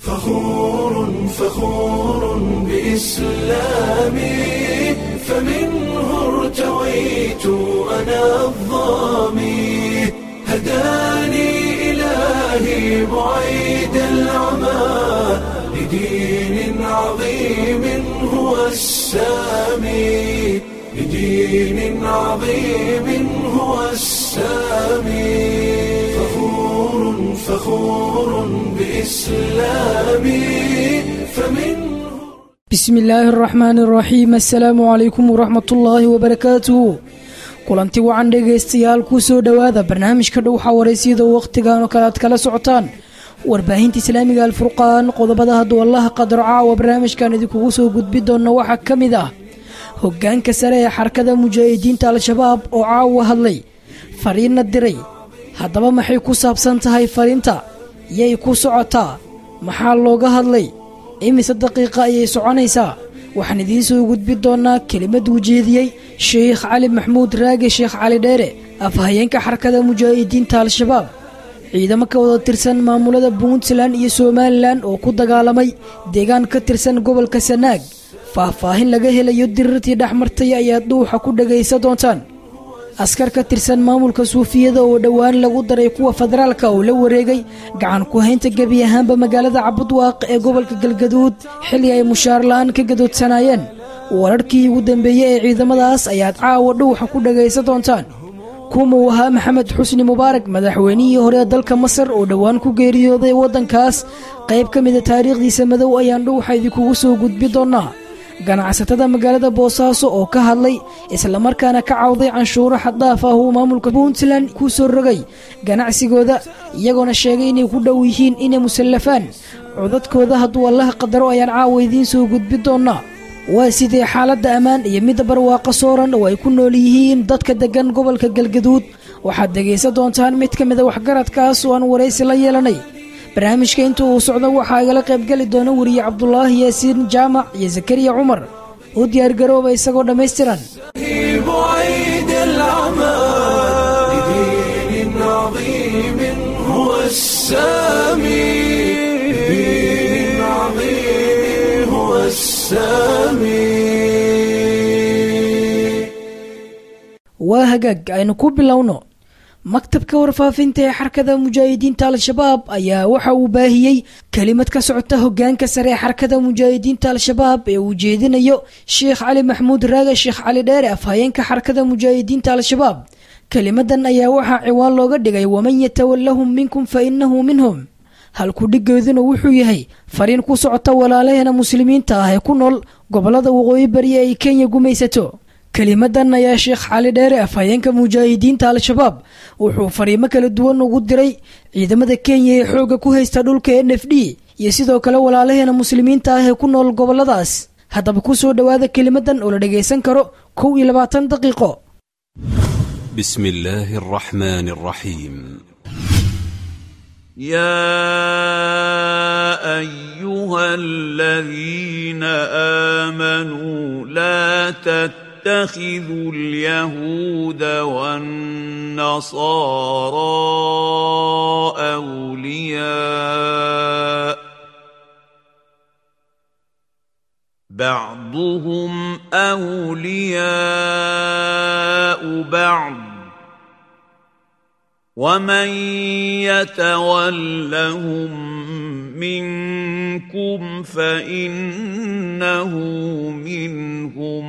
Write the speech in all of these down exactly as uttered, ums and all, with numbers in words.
فخور فخور بإسلامي فمنه ارتويت أنا الظامي هداني إلهي بعيد العمى لدين عظيم هو السامي لدين عظيم هو السامي فخور فخور بإسلامي فمنه بسم الله الرحمن الرحيم السلام عليكم ورحمة الله وبركاته kulanti wacan dhegaystayaal ku soo dhowaada barnaamijka dhowxa waraysyada waqtigan oo kale aad kala socotaan warbaahinta islaamiga alfurqaan qodobada hadduu allaha qadar caawa barnaamijkan idinkugu soo gudbi doona waxaa ka mid ah hoggaanka sare ee xarakada mujaahidiinta al-shabaab oo caawa hadlay fariinna diray haddaba maxay ku saabsan tahay fariinta yay ku socotaa maxaa looga hadlay imise daqiiqa ayay soconaysaa waxaan idiin soo gudbi doonaa kelimad ujeediyey sheekh cali maxamuud raage sheekh cali dheere afhayeenka xarakada mujaahidiinta al-shabaab ciidamo ka wada tirsan maamulada puntland iyo somalilan oo ku dagaalamay deegaan ka tirsan gobolka sanaag faahfaahin laga helayo dirirtii dhexmartay ayaad dhuuxa ku dhagaysa doontaan askar ka tirsan maamulka suufiyada oo dhowaan lagu daray kuwa federaalka oo la wareegay gacan ku haynta gebi ahaanba magaalada cabudwaaq ee gobolka galgaduud xilli ay mushaar la'aan ka gadoodsanaayeen wararkii ugu dambeeyey ee ciidamadaas ayaad caawa dhuuxa ku dhagaysa doontaan kuwuu ahaa maxamed xusni mubaarak madaxweynihii hore ee dalka masar oo dhowaan ku geeriyooday waddankaas qayb ka mida taariikhdiisa madow ayaan dhuuxa idinkugu soo gudbi doonaa ganacsatada magaalada boosaaso oo ka hadlay islamarkaana ka cawday canshuuro xaddaaf ah uu maamulka puntland ku soo rogay ganacsigooda iyagoona sheegay inay ku dhow yihiin inay musallafaan codadkooda hadduu allaha qadaro ayaan caawa idiin soo gudbi doonaa waa sidee xaaladda ammaan iyo midda barwaaqo sooran oo ay ku nool yihiin dadka deggan gobolka galgaduud waxaad dhegaysan doontaan mid ka mida waxgaradkaas oo aan waraysi la yeelanay barnaamijka inta uu socdo waxaa igala qaybgeli doona weriye cabdulaahi yaasiin jaamac iyo zakariya cumar u diyaargarooba isagoo dhammaystiran بعيد العمى لدين عظيم هو السامي لدين عظيم هو السامي waa hagaag aynu ku bilowno maktabka warfaafinta ee xarakada mujaahidiinta al-shabaab ayaa waxa uu baahiyey kelimad ka socota hoggaanka sare ee xarakada mujaahidiinta al-shabaab ee uu jeedinayo sheekh cali maxamuud raage sheekh cali dheere afhayeenka xarakada mujaahidiinta al-shabaab kelimadan ayaa waxaa ciwaan looga dhigay waman yatawallahum minkum fa innahu minhum halku dhigeeduna wuxuu yahay fariin ku socota walaalaheena muslimiinta ah ee ku nool gobolada waqooyi bari ay kenya gumaysato kelimadan ayaa sheekh cali dheere afhayeenka mujaahidiinta al-shabaab wuxuu fariimo kala duwan ugu diray ciidamada kenya ee xoogga ku haysta dhulka n f d iyo sidoo kale walaalaheena muslimiinta ah ee ku nool goboladaas haddaba ku soo dhowaada kelimadan oo la dhagaysan karo kow iyo labaatan daqiiqo بسم الله الرحمن الرحيم يا أيها الذين آمنوا لا تتخذوا اليهود والنصارى أولياء بعضهم أولياء بعض ومن يتولهم منكم فإنه منهم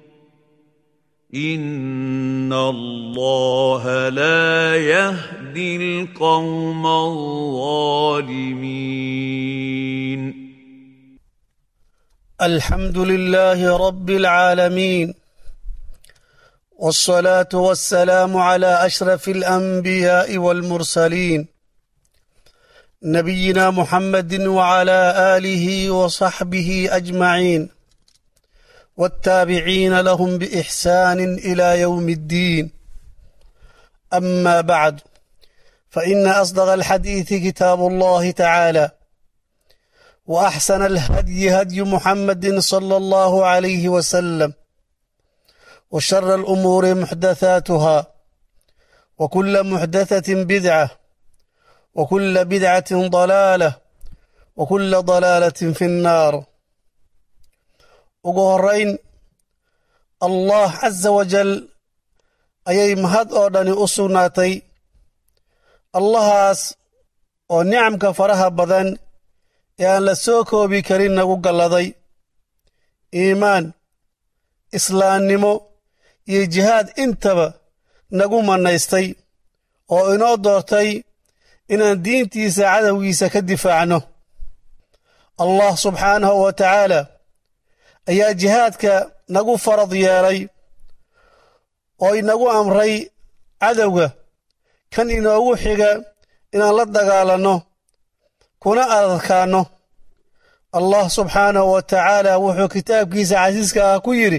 إن الله لا يهدي القوم الظالمين الحمد لله رب العالمين والصلاة والسلام على أشرف الأنبياء والمرسلين نبينا محمد وعلى آله وصحبه أجمعين والتابعين لهم بإحسان إلى يوم الدين أما بعد فإن أصدق الحديث كتاب الله تعالى وأحسن الهدي هدي محمد صلى الله عليه وسلم وشر الأمور محدثاتها وكل محدثة بدعة وكل بدعة ضلالة وكل ضلالة في النار. ugu horayn allah caza wajal ayay mahad oo dhani u sugnaatay, allahaas oo nicamka faraha badan ee aan la soo koobi karin nagu galladay, iimaan, islaamnimo iyo jihaad intaba nagu mannaystay, oo inoo doortay inaan diintiisa cadowgiisa ka difaacno. allah subxaanahu wa tacaala ayaa jihaadka nagu farad yeelay oo inagu amray cadowga kan inoogu xiga inaan la dagaalanno kuna adadkaanno. allah subxaanahu wa tacaala wuxuu kitaabkiisa casiiska ah ku yidhi: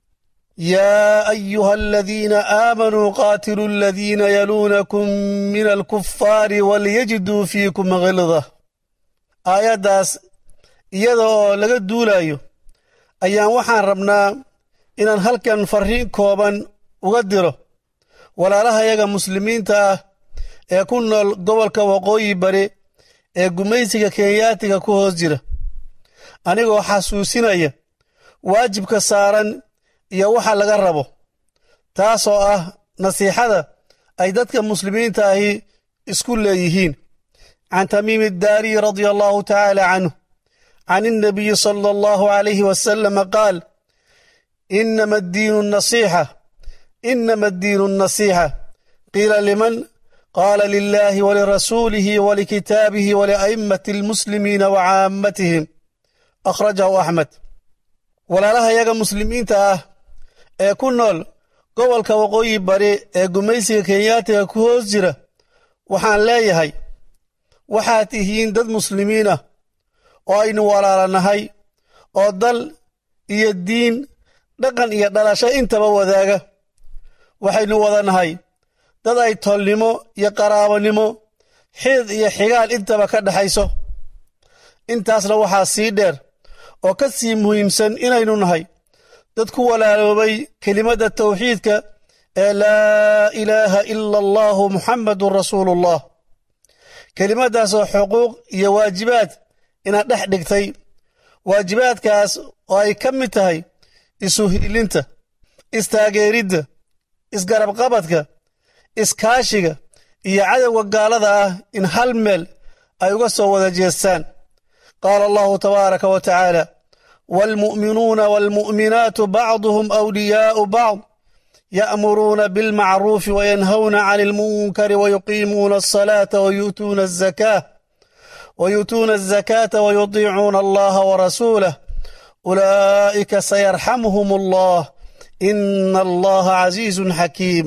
yaa ayuha aladiina aamanuu qaatiluu aladiina yaluunakum min alkufaari walyajiduu fiikum khilda. aayaddaas iyada oo laga duulayo ayaan waxaan rabnaa inaan halkan farriin kooban uga diro walaalahayaga muslimiinta ah ee ku nool gobolka waqooyi bari ee gumaysiga kenyaatiga ku hoos jira, anigoo xasuusinaya waajibka saaran iyo waxa laga rabo, taasoo ah nasiixada ay dadka muslimiinta ahi isku leeyihiin. can tamiim iddaari radia allahu tacaala canhu can الnabiyi salى allahu alayhi wasalama qaal: inama addiinu nasiixa inama addiinu nasiixa qiila liman qaala lilahi walirasuulihi walikitaabihi walia'immati almuslimiina wacaamatihim. akhrajahu axmed. walaalahayaga muslimiinta ah ee ku nool gobolka waqooyi bari ee gumaysiga kenyaatiga ku hoos jira, waxaan leeyahay, waxaad tihiin dad muslimiin ah oo aynu walaalanahay, oo dal iyo diin, dhaqan iyo dhalasho intaba wadaaga. waxaynu wadanahay dad ay tolnimo iyo qaraabonimo, xidid iyo xigaal intaba ka dhaxayso. intaasna waxaa sii dheer oo ka sii muhiimsan inaynu nahay dad ku walaaloobay kelimadda tawxiidka ee laa ilaaha ila allahu muxammadun rasuulullah. kelimaddaasoo xuquuq iyo waajibaad inaad dhex dhigtay, waajibaadkaas oo ay ka mid tahay isu hiilinta, istaageeridda, isgarabqabadka, iskaashiga iyo cadowga gaalada ah in hal meel ay uga soo wada jeestaan. qaala allahu tabaaraka wa tacaala: waalmu'minuuna waalmu'minaatu bacduhum awliyaa'u bacd ya'muruuna bilmacruufi wayanhawna cani almunkari wayuqiimuuna alsalaata wayu'tuuna azakaah ويؤتون الزكاة ويطيعون الله ورسوله أولئك سيرحمهم الله إن الله عزيز حكيم.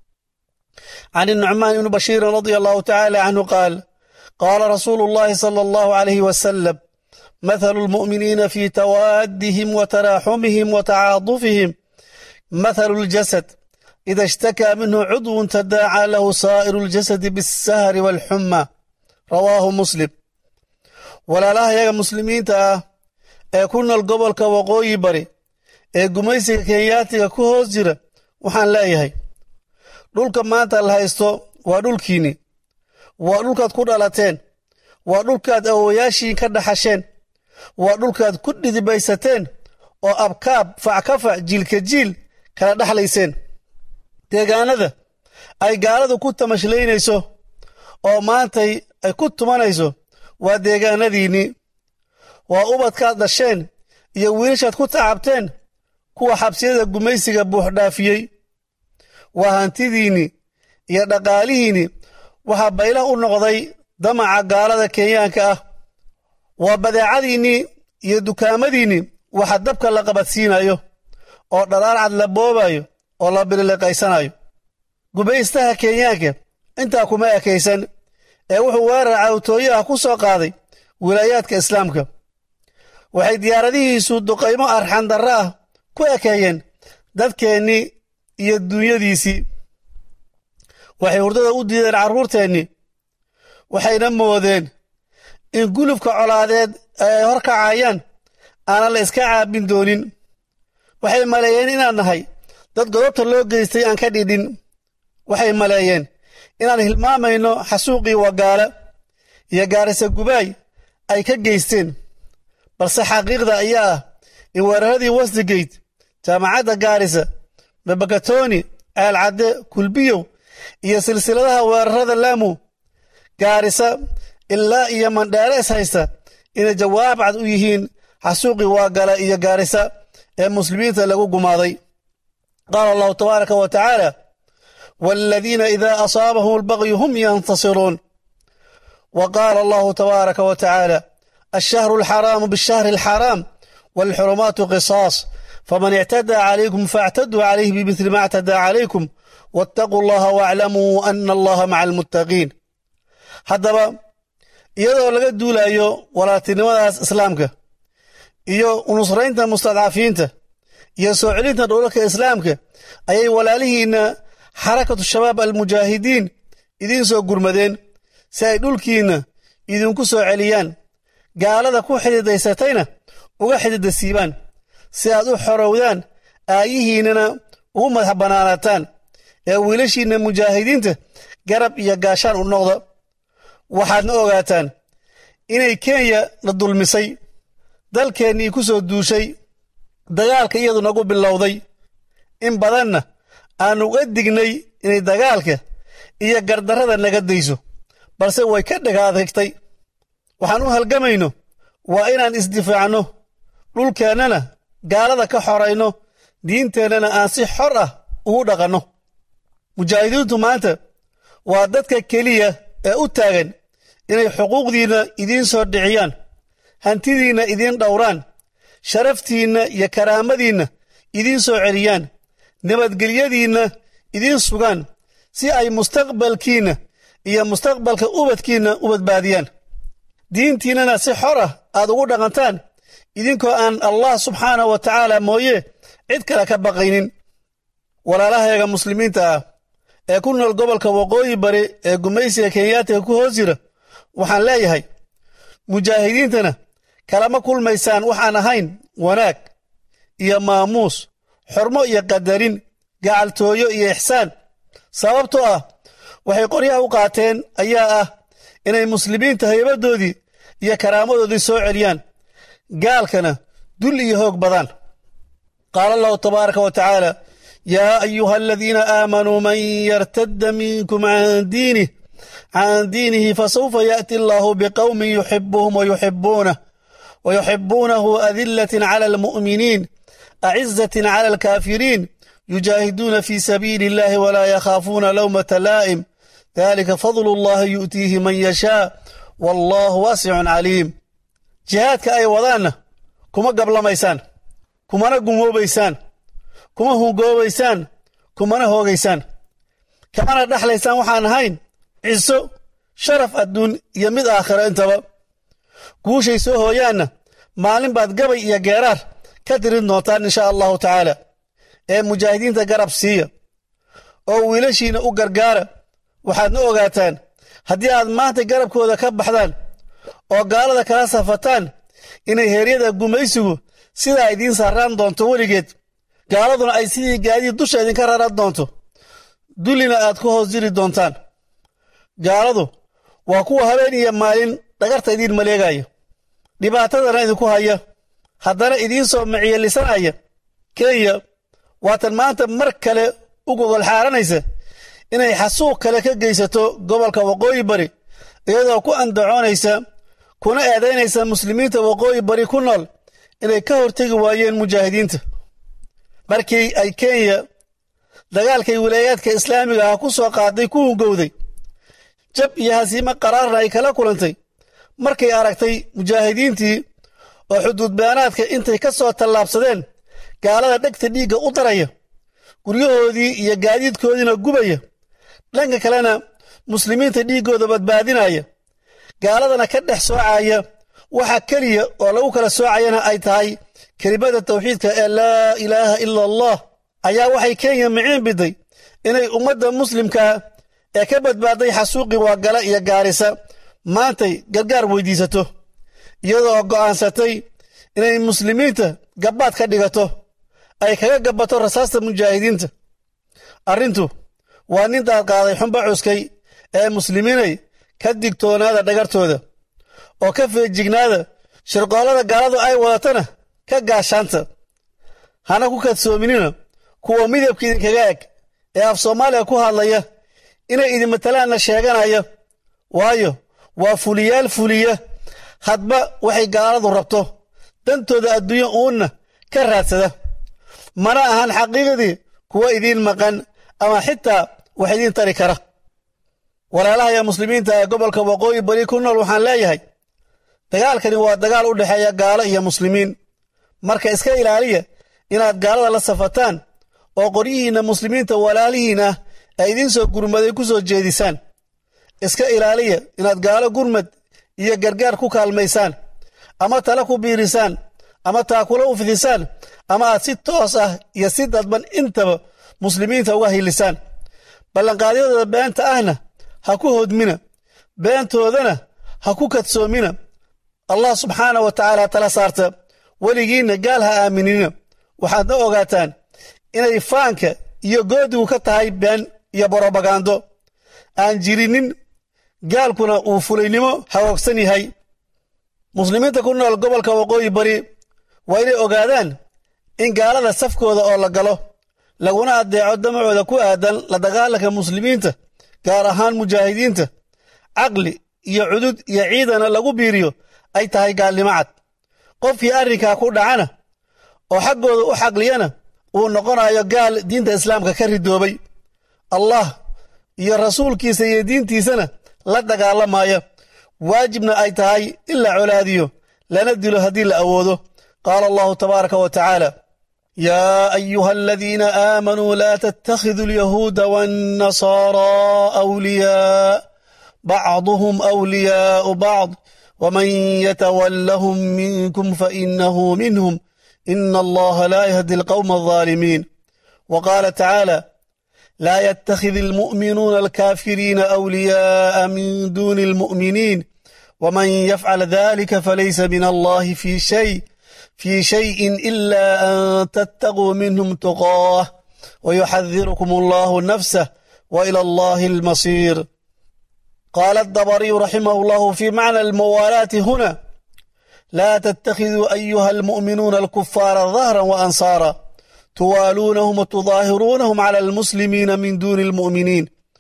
عن النعمان بن بشير رضي الله تعالى عنه قال: قال رسول الله صلى الله عليه وسلم: مثل المؤمنين في توادهم وتراحمهم وتعاطفهم مثل الجسد إذا اشتكى منه عضو تداعى له سائر الجسد بالسهر والحمى. رواه مسلم. walaalahayaga muslimiinta ah ee ku nool gobolka waqooyi bari ee gumaysiga kenyaatiga ku hoos jira, waxaan leeyahay, dhulka maanta la haysto waa dhulkiinni, waa dhulkaad ku dhalateen, waa dhulkaad awowayaashiin ka dhaxasheen, waa dhulkaad ku dhidibaysateen oo abkaab fackafac jiilka jiil kala dhexlayseen. deegaanada ay gaaladu ku tamashlaynayso oo maantay ay ku tumanayso waa deegaanadiinnii, waa ubadkaad dhasheen iyo wiilashaad ku tacabteen, kuwa xabsiyada gumaysiga buuxdhaafiyey. waa hantidiinnii iyo dhaqaalihiinni waxaa baylah u noqday damaca gaalada kenyaanka ah. waa badeecadiinnii iyo dukaamadiinnii waxa dabka la qabadsiinayo oo dhalaal cad la boobayo oo la bilileqaysanayo. gumaystaha kenyaanka intaa kuma ekaysan ee wuxuu weerar cawtooyo ah ku soo qaaday wilaayaadka islaamka. waxay diyaaradihiisu duqaymo arxandarro ah ku ekeeyeen dadkeennii iyo duunyadiisii. waxay hurdada u diideen carruurteennii, waxayna moodeen in gulufka colaadeed ay hor kacayaan aanan la iska caabin doonin. waxay maleeyeen inaan nahay dad godobta loo geystay aan ka dhidhin. waxay maleeyeen inaan hilmaamayno xasuuqii wagaala iyo gaarisa gubaay ay ka geysteen balse xaqiiqda ayaa ah in weeraradii Westgate jaamacadda Gaarisa Babakatoni Aalcadde Kulbiyow iyo silsiladaha weerarada Lamu Gaarisa ilaa iyo Mandheere is haysta inay jawaab cad u yihiin xasuuqii Waagala iyo Gaarisa ee muslimiinta lagu gumaaday qaala Allahu tabaaraka wa tacaala والذين إذا أصابهم البغي هم ينتصرون وقال الله تبارك وتعالى الشهر الحرام بالشهر الحرام والحرمات قصاص فمن اعتدى عليكم فاعتدوا عليه بمثل ما اعتدى عليكم واتقوا الله واعلموا أن الله مع المتقين haddaba iyadoo laga duulayo walaaltinimadaas islaamka iyo unusraynta mustadcafiinta iyo soo celinta dhulalka islaamka ayay walaalihiina xarakatu shabaab almujaahidiin idiin soo gurmadeen si ay dhulkiinna idinku soo celiyaan gaalada ku xididaysatayna uga xidida siibaan si aad u xorowdaan aayihiinnana ugu madax bannaanataan ee wiilashiinna mujaahidiinta garab iyo gaashaan u noqda waxaadna ogaataan inay Kenya la dulmisay dalkeennii ku soo duushay dagaalka iyadu nagu bilowday in badanna aanu uga dignay inay dagaalka iyo gardarrada naga dayso balse way ka dhagaadagtay waxaan u halgamayno waa inaan isdifaacno dhulkeennana gaalada ka xorayno diinteennana aan si xor ah ugu dhaqanno mujaahidiintu maanta waa dadka keliya ee u taagan inay xuquuqdiinna idiin soo dhiciyaan hantidiinna idiin dhowraan sharaftiinna iyo karaamadiinna idiin soo celiyaan nabadgelyadiinna idiin sugaan si ay mustaqbalkiinna iyo mustaqbalka ubadkiinna u badbaadiyaan diintiinnana si xor ah aad ugu dhaqantaan idinkoo aan allah subxaanahu wa tacaala mooye cid kale ka baqaynin walaalahayaga muslimiinta ah ee ku nool gobolka waqooyi bari ee gumaysiga kenyaatiga ku hoos jira waxaan leeyahay mujaahidiintana kalama kulmaysaan waxaan ahayn wanaag iyo maamuus xurmo iyo qadarin gacaltooyo iyo ixsaan sababtoo ah waxay qoryaha u qaateen ayaa ah inay muslimiinta haybadoodii iyo karaamadoodii soo celiyaan gaalkana dul iyo hoog badaan qaala allahu tabaaraka wa tacaala yaa ayuha aladiina aamanuu man yartadda minkum can diinih can diinihi fasawfa yaأti allahu biqowmin yuxibuhum wayuxibuunah wayuxibuunahu adillatin cala almu'miniin acizatin cala alkaafiriin yujaahiduuna fii sabiili illahi walaa yakhaafuuna lawmata laa'im dalika fadlu allahi yu'tiihi man yashaa wallahu waasicun caliim jihaadka ay wadaanna kuma gablamaysaan kumana gumoobaysaan kuma hungoobaysaan kumana hoogaysaan kamana dhaxlaysaan waxaan ahayn ciso sharaf adduun iyo mid aakhiro intaba guushay soo hooyaanna maalin baad gabay iyo geeraar ka tirin doontaan inshaa allahu tacaala ee mujaahidiinta garab siiya oo wiilashiinna u gargaara waxaadna ogaataan haddii aad maanta garabkooda ka baxdaan oo gaalada kala safataan inay heeryada gumaysigu sidaa idiin saaraan doonto weligeed gaaladuna ay sidii gaadiid dusha idinka raran doonto dullina aad ku hoos jiri doontaan gaaladu waa kuwa habeen iyo maalin dhagarta idiin maleegaya dhibaatadana idinku haya haddana idiin soo miciyelisanaya kenya waatan maanta mar kale u gogol xaaranaysa inay xasuuq kale ka geysato gobolka waqooyi bari iyadoo ku andacoonaysa kuna eedaynaysa muslimiinta waqooyi bari ku nool inay ka hortegi waayeen mujaahidiinta markii ay kenya dagaalkay wilaayaadka islaamiga ah ku soo qaaday ku hungowday jab iyo hasiimo qaraarna ay kala kulantay markay aragtay mujaahidiintii oo xuduud baanaadka intay ka soo tallaabsadeen gaalada dhegta dhiigga u daraya guryahoodii iyo gaadiidkoodiina gubaya dhanka kalena muslimiinta dhiiggooda badbaadinaya gaaladana ka dhex soocaya waxa keliya oo lagu kala soocayana ay tahay kelimada tawxiidka ee laa ilaaha ila allah ayaa waxay kenya miciin biday inay ummadda muslimkaa ee ka badbaaday xasuuqii Waagala iyo Gaarisa maantay gargaar weydiisato iyadoo go'aansatay inay muslimiinta gabbaad ka dhigato ay kaga gabbato rasaasta mujaahidiinta arrintu waa nin daad qaaday xumba cuskay ee muslimiinay ka digtoonaada dhagartooda oo ka feejignaada shirqoollada gaaladu ay wadatana ka gaashaanta hana ku kadsoominina kuwa midabka idinkaga eg ee af soomaaliga ku hadlaya inay idin matalaanna sheeganaya waayo waa fuliyaal fuliya hadba waxay gaaladu rabto dantooda adduunyo uunna ka raadsada mana ahan xaqiiqdii kuwa idiin maqan ama xitaa wax idiin tari kara walaalahaya muslimiinta ee gobolka waqooyi bari ku nool waxaan leeyahay dagaalkani waa dagaal u dhexeeya gaalo iyo muslimiin marka iska ilaaliya inaad gaalada la safataan oo qoryihiinna muslimiinta walaalihiin ah ay idiin soo gurmaday ku soo jeedisaan iska ilaaliya inaad gaalo gurmad iyo gargaar ku kaalmaysaan ama tala ku biirisaan ama taakula u fidisaan ama aad si toos ah iyo si dadban intaba muslimiinta uga hilisaan ballanqaadyadooda beenta ahna ha ku hodmina beentoodana ha ku kadsoomina allah subxaana wa tacaala tala saarta weligiinna gaal ha aaminina waxaadna ogaataan inay faanka iyo goodigu ka tahay been iyo borobagando aan jirinin gaalkuna uu fulaynimo hawoogsan yahay muslimiinta ku nool gobolka waqooyi bari waa inay ogaadaan in gaalada safkooda oo la galo laguna addeeco damacooda ku aadan la dagaalanka muslimiinta gaar ahaan mujaahidiinta caqli iyo cudud iyo ciidana lagu biiriyo ay tahay gaalnimo cad qofkii arrinkaa ku dhacana oo xaggooda u xaqliyana uu noqonayo gaal diinta islaamka ka ridoobay allah iyo rasuulkiisa iyo diintiisana la dagaalamaya waajibna ay tahay in la colaadiyo lana dilo haddii la awoodo qaala allahu tabaaraka wa tacaala yaa ayuha aladiina aamanuu laa tattakhiduu alyahuuda waannasaaraa awliyaa bacduhum awliyaau bacd waman yatawallahum minkum fainahu minhum ina allaha laa yahdi alqawma alظaalimiin waqaala tacaala لا يتخذ المؤمنون الكافرين أولياء من دون المؤمنين ومن يفعل ذلك فليس من الله في شيء في شيء إلا أن تتقوا منهم تقاه ويحذركم الله نفسه وإلى الله المصير قال الدبري رحمه الله في معنى الموالاة هنا لا تتخذوا أيها المؤمنون الكفار ظهرا وأنصارا توالونهم وتظاهرونهم على المسلمين من دون المؤمنين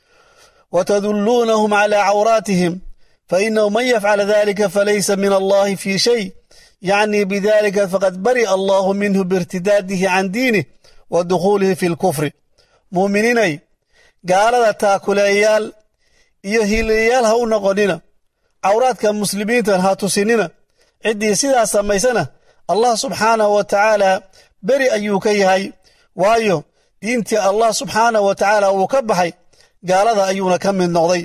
وتدلونهم على عوراتهم فإنه من يفعل ذلك فليس من الله في شيء يعني بذلك فقد برئ الله منه بارتداده عن دينه ودخوله في الكفر مؤمنين قال تاكل ايال يهيليال هاو نقوننا عوراتك المسلمين هاتو سننا عدي سيدا سميسنا الله سبحانه وتعالى beri ayuu ka yahay waayo diintii allah subxaanahu wa tacaala uu ka baxay gaalada ayuuna ka mid noqday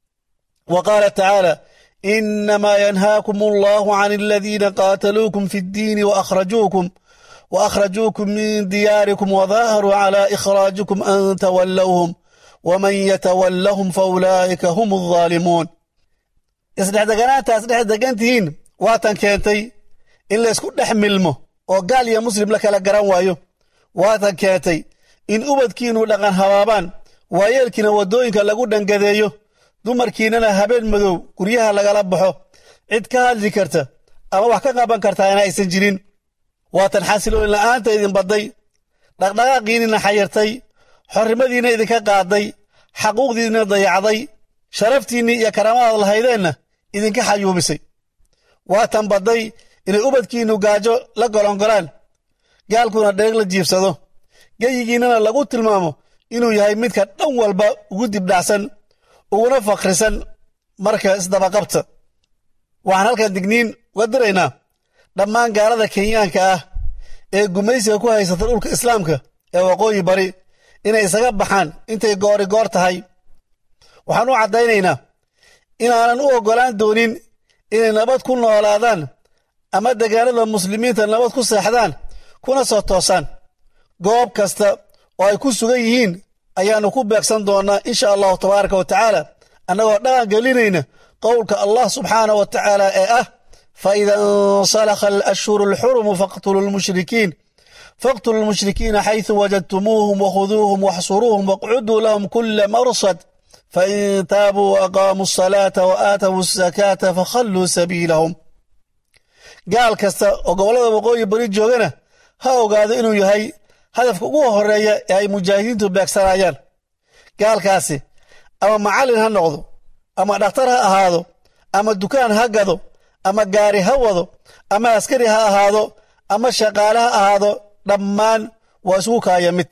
wa qaala tacaala inamaa yanhaakum allahu can aladiina qaataluukum fi ddiini waakhrajuukum waakhrajuukum min diyaarikum wadaaharuu calaa ikhraajikum an tawallawhum waman yatawallahum faulaa'ika hum alظaalimuun isdhexdeganaantaas dhex degan tihiin waatan keentay in laysku dhex milmo oo gaal iyo muslim la kala garan waayo waatan keentay in ubadkiinnu dhaqan habaabaan waayeelkiina waddooyinka lagu dhangadeeyo dumarkiinnana habeen madow guryaha lagala baxo cid ka hadli karta ama wax ka qaban kartaa ina aysan jirin waatan xasilooni la'aanta idin badday dhaqdhaqaaqiinnina xayirtay xorrimadiinna idinka qaadday xaquuqdiinna dayacday sharaftiinnii iyo karaamadaad lahaydeenna idinka xayuubisay waatan badday inay ubadkiinnu gaajo la golongolaan gaalkuna dheeg la jiibsado geyigiinnana lagu tilmaamo inuu yahay midka dhan walba ugu dibdhacsan uguna fakhrisan marka isdabaqabta waxaan halkan digniin uga diraynaa dhammaan gaalada kenyaanka ah ee gumaysiga ku haysata dhulka islaamka ee waqooyi bari inay isaga baxaan intay goori goor tahay waxaan u caddaynaynaa inaanan u oggolaan doonin inay nabad ku noolaadaan ama degaanada muslimiinta nabad ku seexdaan kuna soo toosaan goob kasta oo ay ku sugan yihiin ayaannu ku beegsan doonnaa insha allahu tabaaraka wa tacaala annagoo dhaqan gelinayna qowlka allah subxaanah wa tacaala ee ah faida insalakha alashhuru alxurumu faqtulu lmushrikiin faqtulu lmushrikiina xaysu wajadtumuuhum wakhuduuhum waxsuruuhum waqcuduu lahum kula marsad fain taabuu waaqaamuu asalaata wa aatawu asakaata fakhalluu sabiilahum gaal kasta oo gobollada waqooyi bari joogana ha ogaado inuu yahay hadafka ugu horeeya ee ay mujaahidiintu beegsanayaan gaalkaasi ama macallin ha noqdo ama dhakhtar ha ahaado ama dukaan ha gado ama gaari ha wado ama askari ha ahaado ama shaqaale ha ahaado dhammaan waa isugu kaaya mid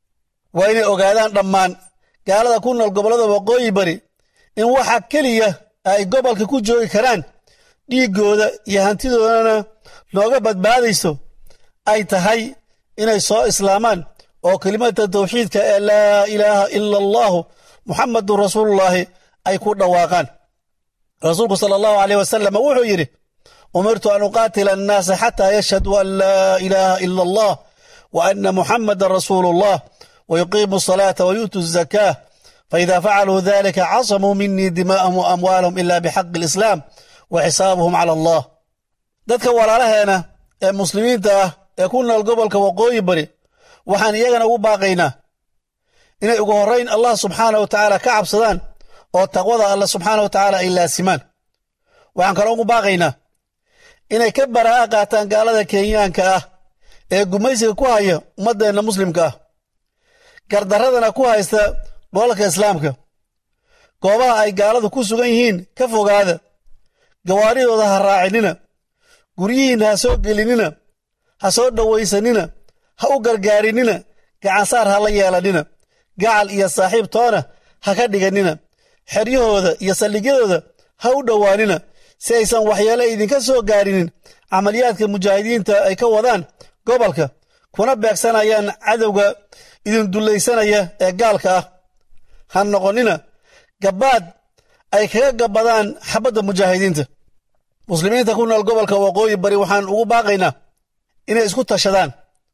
waa inay ogaadaan dhammaan gaalada ku nool gobollada waqooyi bari in waxa keliya ay gobolka ku joogi karaan dhiiggooda iyo hantidoodana nooga badbaadayso ay tahay inay soo islaamaan oo kelimada tawxiidka ee laa ilaaha ila allahu muxamadun rasuulullaahi ay ku dhawaaqaan rasuulku sala allahu alayh wasalam wuxuu yidhi umirtu an uqaatila annaasa xataa yashhaduu an laa ilaaha ila allah wa ana muxamadan rasuulullah ويقيموا الصلاة ويؤتوا الزكاة فإذا فعلوا ذلك عصموا مني دماءهم وأموالهم إلا بحق الإسلام وحسابهم على الله dadka walaalaheena ee muslimiinta ah ee ku nool gobolka waqooyi bari waxaan iyagana ugu baaqaynaa inay ugu horrayn allah subxaanahu wa tacaala ka cabsadaan oo taqwada allah subxaanahu wa tacaala ay laasimaan waxaan kaloo ugu baaqaynaa inay ka baraa'a qaataan gaalada kenyaanka ah ee gumaysiga ku haya ummaddeenna muslimka ah gardaradana ku haysta gobolka islaamka goobaha ay gaaladu ku sugan yihiin ka fogaada gawaaridooda ha raacinina guryihiinna ha soo gelinina ha soo dhowaysanina ha u gargaarinina gacansaar ha la yeelanina gacal iyo saaxiib toona ha ka dhiganina xeryahooda iyo saldhigyadooda ha u dhowaanina si aysan waxyeelo idinka soo gaarinin camaliyaadka mujaahidiinta ay ka wadaan gobolka kuna beegsanayaan cadowga idin dullaysanaya ee gaalka ah ha noqonina gabbaad ay kaga gabbadaan xabadda mujaahidiinta muslimiinta ku nool gobolka waqooyi bari waxaan ugu baaqaynaa inay isku tashadaan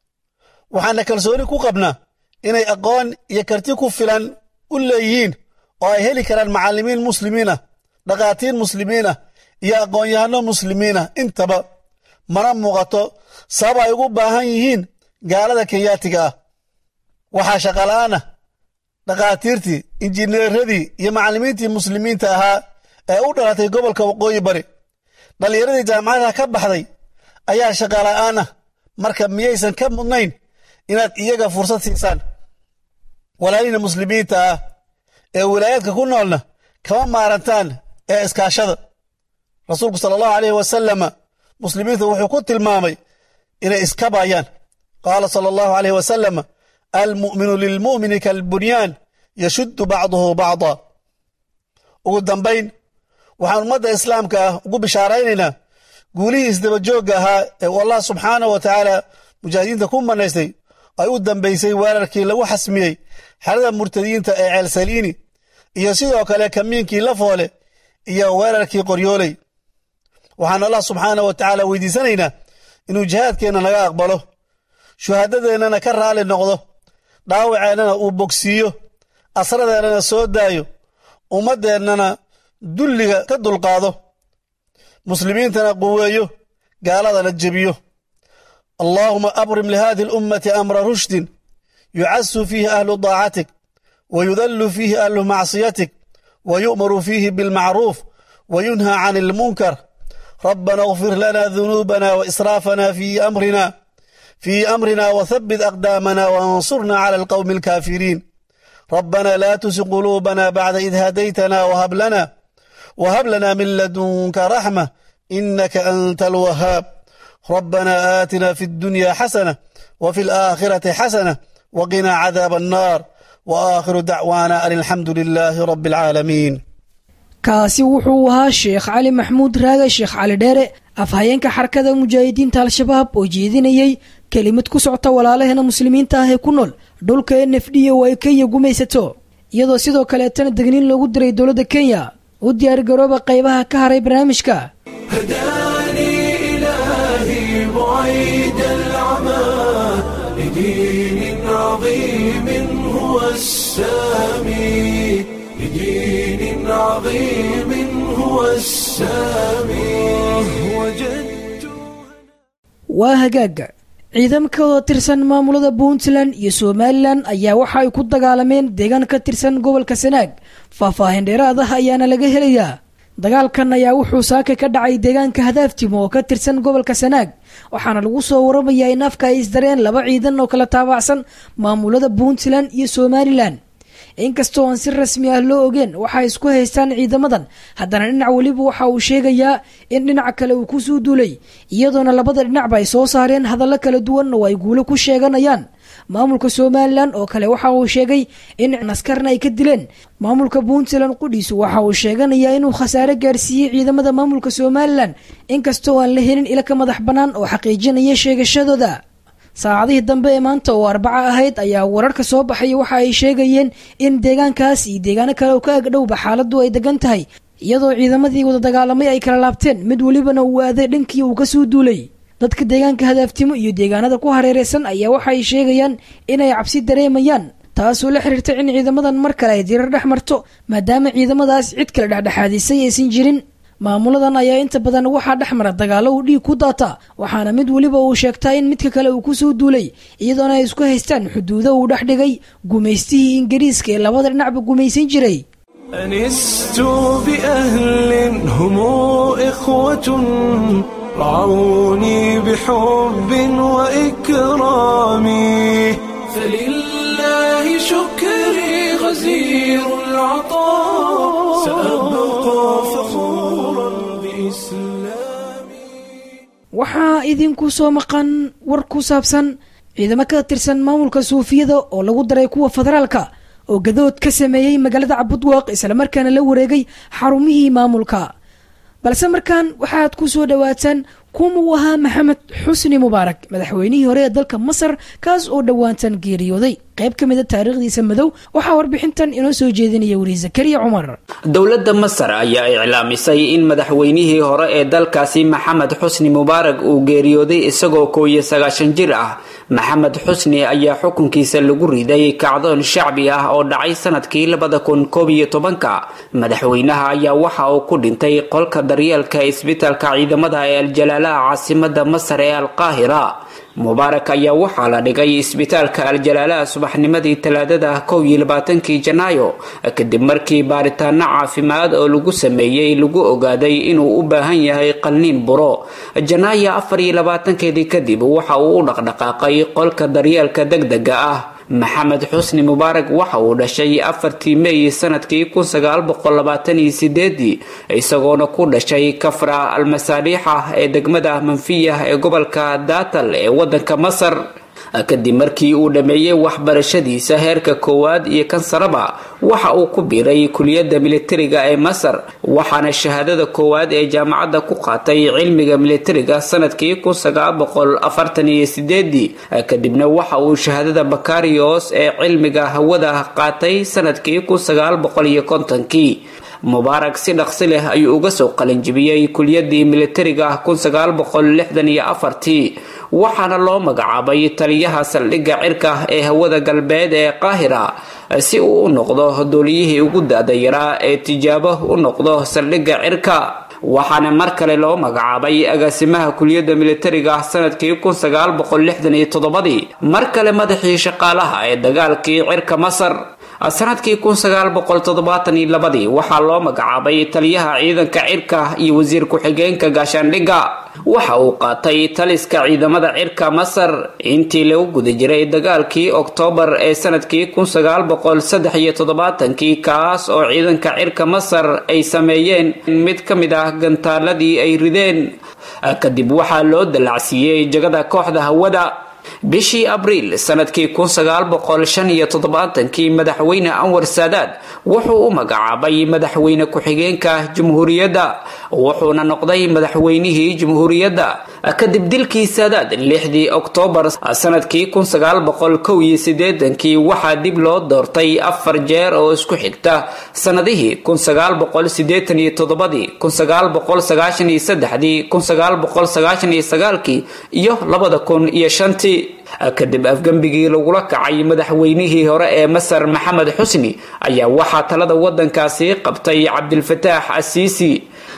waxaana kalsooni ku qabnaa inay aqoon iyo karti ku filan u leeyihiin oo ay heli karaan macallimiin muslimiin ah dhaqaatiir muslimiin ah iyo aqoon-yahanno muslimiin ah intaba mana muuqato sabab ay ugu baahan yihiin gaalada kenyaatiga ah waxaa shaqala'aan ah dhaqaatiirtii injineeradii iyo macallimiintii muslimiinta ahaa ee u dhalatay gobolka waqooyi bari dhallinyaradii jaamacadaha ka baxday ayaa shaqala'aan ah marka miyaysan ka mudnayn inaad iyaga fursad siisaan walaalina muslimiinta ah ee wilaayaadka ku noolna kama maarantaan ee iskaashada rasuulku sala allahu alayh wasalama muslimiinta wuxuu ku tilmaamay inay iskabayaan qaala sala allahu alayh wasalama almu'minu lilmu'mini kalbunyaan yashuddu bacduhu bacda ugu dambayn waxaan ummadda islaamka ah ugu bishaaraynaynaa guulihii isdabajoogga ahaa ee uu allah subxaanahu wa tacaala mujaahidiinta ku manaystay ay u dambaysay weerarkii lagu xasmiyey xerada murtadiyiinta ee ceelsaliini iyo sidoo kale kamiinkii lafoole iyo weerarkii qoryooley waxaan allah subxaanahu wa tacaala weydiisanaynaa inuu jihaadkeenna naga aqbalo shuhaadadeennana ka raali noqdo dhaawaceennana uu bogsiiyo asradeennana soo daayo ummaddeennana dulliga ka dulqaado muslimiintana quweeyo gaaladana jebiyo allaahuma abrim lihadi alummati amra rushdin yucasu fiihi ahlu daacatik wayudallu fiihi ahlu macsiyatik wayu'maru fiihi bilmacruuf wayunhى can ilmunkar rabbana اغfir lana dunuubana waisraafana fi amrina في أمرنا وثبت أقدامنا وانصرنا على القوم الكافرين ربنا لا تزغ قلوبنا بعد إذ هديتنا وهب لنا وهب لنا من لدنك رحمة إنك أنت الوهاب ربنا آتنا في الدنيا حسنة وفي الآخرة حسنة وقنا عذاب النار وآخر دعوانا أن الحمد لله رب العالمين kaasi wuxuu ahaa sheekh cali maxamuud raage sheekh cali dheere afhayeenka xarakada mujaahidiinta al-shabaab oo jeedinayay kelimad ku socota walaalaheena muslimiinta ah ee ku nool dhulka n f d oo ay kenya gumaysato iyadoo sidoo kaleetana degniin loogu diray dowladda kenya u diyaargarooba qaybaha ka haray barnaamijka هداني إلهي بعيد العمى لدين عظيم هو السامي لدين عظيم هو السامي وجدت waa hagaaga ciidamka oo tirsan maamulada puntland iyo somalilan ayaa waxa ay ku dagaalameen deegaan ka tirsan gobolka sanaag faahfaahin dheeraad ah ayaana laga helayaa dagaalkan ayaa wuxuu saaka ka dhacay deegaanka hadaftimo oo ka tirsan gobolka sanaag waxaana lagu soo waramayaa in afka ay isdareen laba ciidan oo kala taabacsan maamulada puntland iyo somalilan inkastoo aan si rasmi ah loo ogeen waxay isku haystaan ciidamadan haddana dhinac weliba waxa uu sheegayaa in dhinaca kale uu kusoo duulay iyadoona labada dhinacba ay soo saareen hadallo kala duwan oo ay guulo ku sheeganayaan maamulka somalilan oo kale waxa uu sheegay in askarna ay ka dileen maamulka puntland qudhiisu waxa uu sheeganayaa inuu khasaare gaarsiiyey ciidamada maamulka somalilan inkastoo aan la helin ila ka madax bannaan oo xaqiijinaya sheegashadooda saacadihii dambe ee maanta oo arbaca ahayd ayaa wararka soo baxaya waxa ay sheegayeen in deegaankaas iyo deegaano kale oo ka agdhowba xaaladu ay degan tahay iyadoo ciidamadii wada dagaalamay ay kala laabteen mid welibana uu aaday dhankii uu kasoo duulay dadka deegaanka hadaftimo iyo deegaanada ku hareereysan ayaa waxa ay sheegayaan inay cabsi dareemayaan taasoo la xiriirta in ciidamadan mar kale ay dirar dhex marto maadaama ciidamadaas cid kale dhexdhexaadisay aysan jirin maamuladan ayaa inta badan waxaa dhex mara dagaalo uu dhiig ku daata waxaana mid weliba uu sheegtaa in midka kale uu kusoo duulay iyadoona ay isku haystaan xuduudo uu dhex dhigay gumaystihii ingiriiska ee labada dhinacba gumaysan jiray أنست بأهل هم إخوة رعوني بحب وإكرام فلله شكري غزير العطاء سأبقى فخورا بإسلامي waxaa idinku soo maqan war ku saabsan ciidamo ka tirsan maamulka suufiyada oo lagu daray kuwa federaalka oo gadood ka sameeyey magaalada cabudwaaq islamarkaana la wareegay xarumihii maamulka balse markaan waxaad ku soo dhawaataan kuma uu ahaa maxamed xusni mubaarak madaxweynihii hore ee dalka masar kaas oo dhowaantan geeriyooday qayb ka mid a taariikhdiisa madow waxaa warbixintan inoo soo jeedinaya wariye zakariya cumar dowladda masar ayaa iclaamisay in madaxweynihii hore ee dalkaasi maxamed xusni mubaarak uu geeriyooday isagoo koob iyo sagaashan jir ah maxamed xusni ayaa xukunkiisa lagu riday kacdoon shacbi ah oo dhacay sanadkii labada kun koob iyo tobanka madaxweynaha ayaa waxa uu ku dhintay qolka daryeelka isbitaalka ciidamada ee aljalaalaha caasimada masar ee alqaahira mubaarak ayaa waxaa la dhigay isbitaalka aljalaalaha subaxnimadii talaadada kow iyo labaatankii janaayo kadib markii baaritaano caafimaad oo lagu sameeyey lagu ogaaday inuu u baahan yahay qalniin buro janaayo afar iyo labaatankeedii kadib waxa uu u dhaqdhaqaaqay qolka daryeelka degdega ah maxamed xusni mubaarak waxa uu dhashay afartii meey sanadkii kun sagaal boqol labaatan iyo sideedii isagoona ku dhashay kafra almasaaliixa ee degmada manfiya ee gobolka daatal ee wadanka masar kadib markii uu dhameeyey waxbarashadiisa heerka koowaad iyo kan saraba waxa uu ku biiray kuliyadda militariga ee masar waxaana shahaadada koowaad ee jaamacadda ku qaatay cilmiga militariga sanadkii kun sagaal boqol afartan iyo sideedii kadibna waxa uu shahaadada bakarios ee cilmiga hawada qaatay sanadkii kun sagaal boqol iyo kontonkii mubaarak si dhaqsi leh ayuu uga soo qalinjibiyey kuliyadii militariga kun sagaal boqol lixdan iyo afartii waxaana loo magacaabay taliyaha saldhigga cirka ee hawada galbeed ee qaahira si uu u noqdo dooliyihii ugu da-da yaraa ee tijaabo u noqdo saldhigga cirka waxaana mar kale loo magacaabay agaasimaha kuliyadda militariga sanadkii kun sagaal boqol lixdan iyo toddobadii mar kale madaxii shaqaalaha ee dagaalkii cirka masar sanadkii kun sagaal boqol toddobaatan iyo labadii waxaa loo magacaabay taliyaha ciidanka cirka iyo wasiir ku-xigeenka gaashaandhigga waxa uu qaatay taliska ciidamada cirka masar intii lagu guda jiray dagaalkii oktoobar ee sanadkii kun sagaal boqol saddex iyo toddobaatankii kaas oo ciidanka cirka masar ay sameeyeen mid ka mid ah gantaaladii ay rideen kadib waxaa loo dalacsiiyey jagada kooxda hawada bishii abriil sanadkii kun sagaal boqol shan iyo toddobaatankii madaxweyne anwar saadaad wuxuu u magacaabay madaxweyne ku-xigeenka jamhuuriyadda wuxuuna noqday madaxweynihii jamhuuriyadda kadib dilkii saadaad lixdii oktoobar sanadkii kun sagaal boqol kow iyo sideetankii waxaa dib loo doortay afar jeer oo isku xigta sanadihii kun sagaal boqol sideetan iyo toddobadii kun sagaal boqol sagaashan iyo saddexdii kun sagaal boqol sagaashan iyo sagaalkii iyo labada kun iyo shantii kadib afgembigii lagula kacay madaxweynihii hore ee masar maxamed xusni ayaa waxaa talada wadankaasi qabtay cabdilfataax asiisi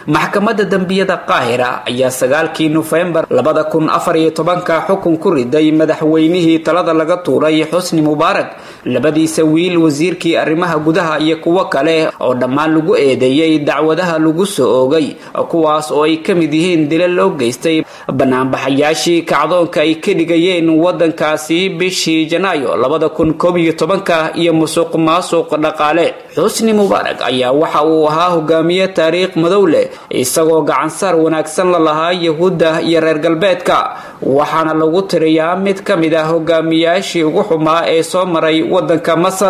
maxkamadda dambiyada qaahira ayaa sagaalkii nofembar labada kun afar iyo tobanka xukun ku riday madaxweynihii talada laga tuuray xusni mubaarak, labadiisa wiil, wasiirkii arrimaha gudaha iyo kuwo kale oo dhammaan lagu eedeeyey dacwadaha lagu soo oogay, kuwaas oo ay ka mid yihiin dilo loo geystay banaanbaxayaashii kacdoonka ay ka dhigayeen wadankaasi bishii janaayo labada kun koob iyo tobanka iyo musuq maasuq dhaqaale. xusni mubaarak ayaa waxa uu ahaa hogaamiye taariikh madow leh, isagoo gacansaar wanaagsan la lahaa yahuudda iyo reer galbeedka, waxaana lagu tiriyaa mid ka mid ah hogaamiyaashii ugu xumaa ee soo maray wadanka Masar.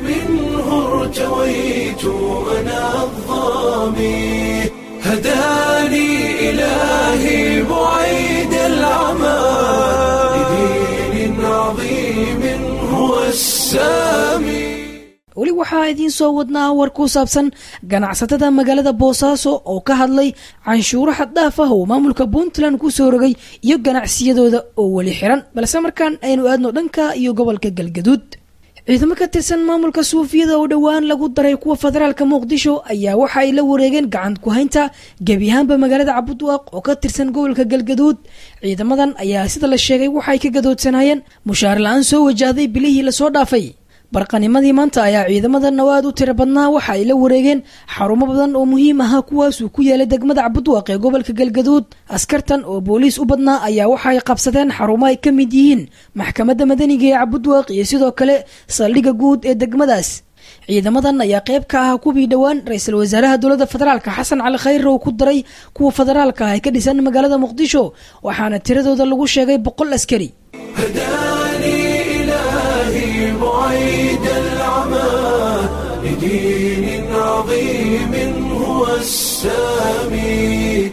هداني إلهي بعيد العمى لدين عظيم هو السامي. weli waxaa idiin soo wadnaa war ku saabsan ganacsatada magaalada Boosaaso oo ka hadlay canshuuro xad dhaaf ah oo maamulka Puntland ku soo rogay iyo ganacsiyadooda oo wali xiran, balse markaan aynu aadno dhanka iyo gobolka Galgaduud. ciidamo ka tirsan maamulka Suufiyada oo dhawaan lagu daray kuwa federaalka Muqdisho ayaa waxa ay la wareegeen gacan ku haynta gebi ahaanba magaalada Cabudwaaq oo ka tirsan gobolka Galgaduud. ciidamadan ayaa sida la sheegay waxay ka gadoodsanayeen mushaar la'aan soo wajahday bilihii la soo dhaafay. barqanimadii maanta ayaa ciidamada nawaad u tiro badnaa waxa ay la wareegeen xarumo badan oo muhiim ah kuwaas oo ku yaala degmada Cabudwaaq ee gobolka Galgaduud. askartan oo booliis u badnaa ayaa waxa ay qabsadeen xarumo ay ka mid yihiin maxkamadda madaniga ee Cabudwaaq iyo sidoo kale saldhigga guud ee degmadaas. ciidamadan ayaa qayb ka ah kuwii dhawaan ra'iisul wasaaraha dowladda federaalka Xasan Cali Khayre oo ku daray kuwa federaalka ah ee ka dhisan magaalada Muqdisho, waxaana tiradooda lagu sheegay boqol askari. بعيد العمى لدين عظيم هو السامي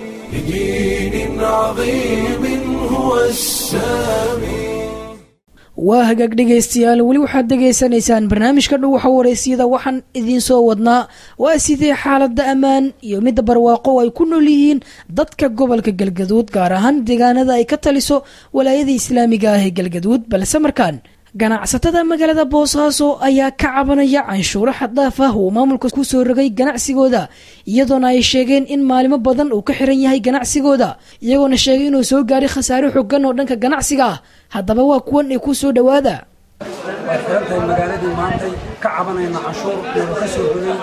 لدين عظيم هو السامي. waa hagaag dhegaystayaal, weli waxaad dhegaysanaysaan barnaamijka dhow waxa wareysiyada. waxaan idiin soo wadnaa waa sidee xaaladda ammaan iyo midda barwaaqo ay ku nool yihiin dadka gobolka Galgaduud, gaar ahaan deegaanada ay ka taliso walaayada islaamiga ah ee Galgaduud. balse markaan ganacsatada magaalada Boosaaso ayaa ka cabanaya canshuuro xad dhaaf ah oo maamulka ku soo rogay ganacsigooda, iyadoona ay sheegeen in maalmo badan uu ka xiran yahay ganacsigooda, iyagoona sheegay inuu soo gaaray khasaare xooggan oo dhanka ganacsiga ah. haddaba waa kuwan ay ku soo dhawaada. waxay magaaladii maanta ka cabanayna canshuur oo ka soo rogay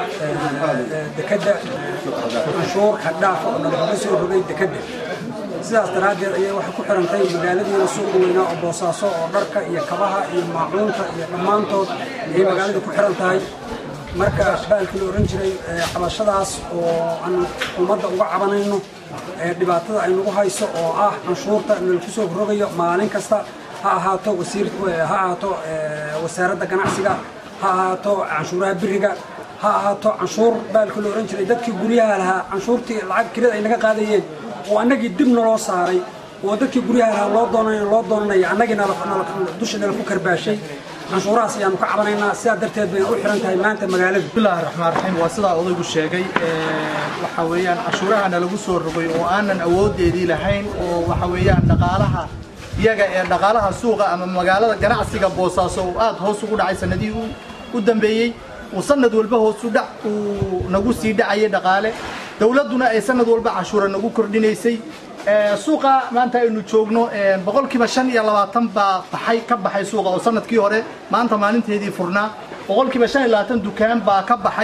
dekada, canshuur xad dhaaf ah oo ka soo rogay dekada. sidaas daraadeed ayay waxay ku xirantay magaaladiina suuq weynaa oo Boosaaso oo dharka iyo kabaha iyo maacuunta iyo dhammaantood ay magaalada ku xiran tahay. marka baalkii la oran jiray cabashadaas oo aan ummadda uga cabanayno dhibaatada ay nagu hayso oo ah canshuurta in lagu soo rogayo maalin kasta, ha ahaato wasiir ha ahaato wasaaradda ganacsiga, ha ahaato canshuuraha biriga, ha ahaato canshuur baalkii la oran jiray dadkii guryaha lahaa canshuurtii lacag kirada ay naga qaadayeen oo annagii dib naloo saaray oo dadkii guryaha lahaa loo doonay loo doonay annagina dushana ku karbaashay. canshuurahaas ayaanu ka cabanaynaa, sidaa darteed bay u xiran tahay maanta magaalada. bismillaahi raxmaani raxiim. waa sidaa odaygu sheegay, waxa weeyaan canshuurahana lagu soo rogay oo aanan awoodeedii lahayn, oo waxa weeyaan dhaqaalaha iyaga ee dhaqaalaha suuqa ama magaalada ganacsiga Boosaaso oo aad hoos ugu dhacay sanadii u dambeeyay, oo sanad walba hoos u dhac uu nagu sii dhacay dhaqaale, dawladuna ay sanad walba canshuur nagu kordhinaysay. suuqa maanta aynu joogno boqolkiiba shan iyo labaatan baa baxay ka baxay suuqa oo sanadkii hore maanta maalinteedii furnaa boqolkiiba shan iyo labaatan dukaan baa ka baxay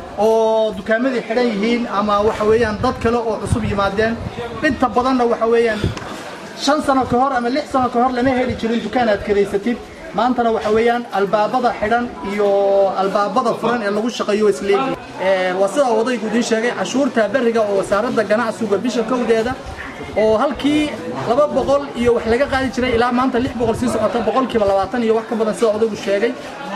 oo dukaamadii xidhan yihiin ama waxa weeyaan dad kale oo cusub yimaadeen. inta badanna waxa weeyaan shan sano ka hor ama lix sano ka hor lama heli jirin dukaan aad karaysatid. maantana waxa weeyaan albaabada xidhan iyo albaabada furan ee lagu shaqeeyo isleeyi. waa sida odaygu idin sheegay, cashuurta bariga oo wasaaradda ganacsiga bisha kowdeeda oo halkii laba boqol iyo wax laga qaadi jiray ilaa maanta lix boqol sii socota, boqolkiiba labaatan iyo wax ka badan sida odaygu sheegay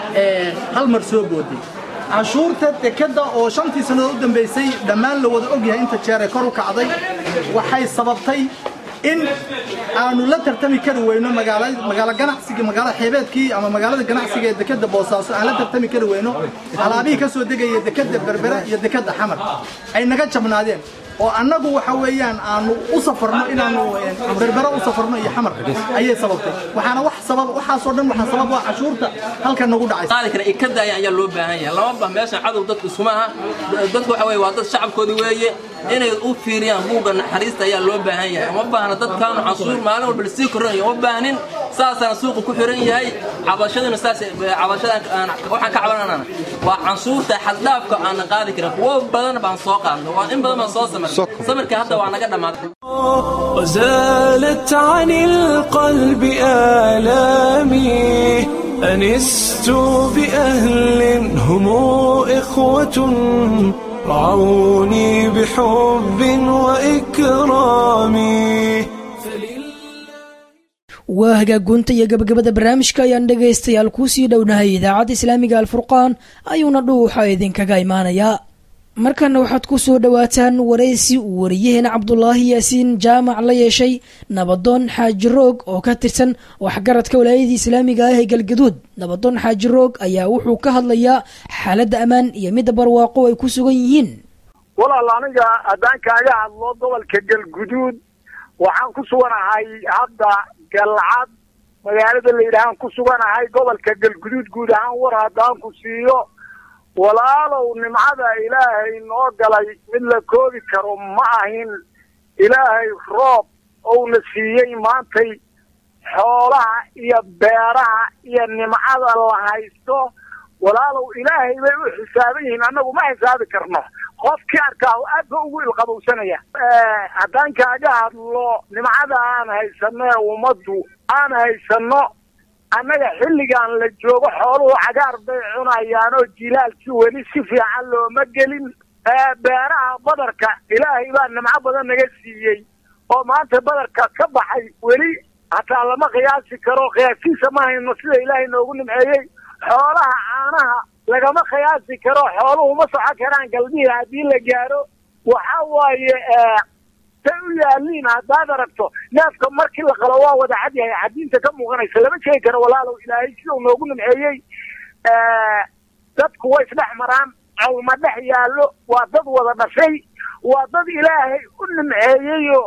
hal mar soo booday. cashuurta dekada oo shantii sanadood u dambeysay dhammaan la wada ogyahay inta jeer ee kor u kacday, waxay sababtay in aanu la tartami kari weyno magaalada magaala ganacsiga magaalada xeebeedkii ama magaalada ganacsiga ee dekada Boosaaso aan la tartami kari weyno. alaabihii ka soo degayay dekada Berbera iyo dekada Xamar ay naga jabnaadeen. oo annagu waxa weeyaan aanu u safarno inaanu berbera u safarno iyo xamar ayay sababtay waxaana wax sabab waxaas oo dhan waxa sabab ah cashuurta halka nagu dhacay qaalkana ikada ayaa loo baahan yahay laba ba meesha cadow dadku isuma aha dadku waxa weey waa dad shacabkoodii weeye inay u fiiriyaan buuga naxariista ayaa loo baahan yahay ma baahna dadkan cashuur maalin walba si koranayo ma baahanin saasana suuqa ku xiran yahay cabashaduna saas cabashada waxaan ka cabanana waa cashuurta xad dhaafka aan qaadi karin kuwa badan baan soo qaadnay waa in badan baan soo samar samarka hadda waa naga dhamaatay وزالت عن القلب آلامي أنست بأهل هم إخوة رعوني بحب وإكرام waa hagaagunta iyo gabagabada barnaamijka ayaan dhegaystayaal kuusii dhownahay idaacadda islaamiga alfurqaan ayuuna dhuuxa idinkaga imaanayaa markana waxaad ku soo dhowaataan waraysi uu wariyaheena cabdulaahi yaasiin jaamac la yeeshay nabadoon xaaji roog oo ka tirsan waxgaradka walaayadii islaamiga ah ee galgaduud nabadoon xaaji roog ayaa wuxuu ka hadlayaa xaaladda ammaan iyo midda barwaaqo ay ku sugan yihiin walaal aniga haddaan kaaga hadlo gobolka galguduud waxaan ku suganahay hadda galcad magaalada la yidhaahaan ku suganahay gobolka galguduud guud ahaan war haddaan ku siiyo walaalow nimcada ilaahay noo galay mid la koobi karo ma ahin ilaahay roob ouna siiyey maantay xoolaha iyo beeraha iyo nimcada la haysto walaalow ilaahay bay u xisaaban yihiin annagu ma xisaabi karno qofkii arkaa aad ba ugu ilqabowsanaya haddaan kaaga hadlo nimcada aan haysano ee ummaddu aan haysano annaga xilligan la joogo xooluhu cagaar bay cunayaan oo jilaalkii weli si fiican looma gelin beeraha badarka ilaahay baa nimco badan naga siiyey oo maanta badarka ka baxay weli hataa lama qiyaasi karo qiyaastiisa ma hayno sida ilaahay noogu nimceeyey xoolaha caanaha lagama qiyaasi karo xooluhu ma soco karaan galbihi haddii la gaaro waxa waaye say u yaaliin haddaad aragto neefka markii la qalo waa wada cad yahay cadiinta ka muuqanaysa lama sheegi karo walaalow ilaahay sidau noogu nimceeyey dadku way isdhex maraan cawma dhex yaallo waa dad wada dhashay waa dad ilaahay u nimceeyeyo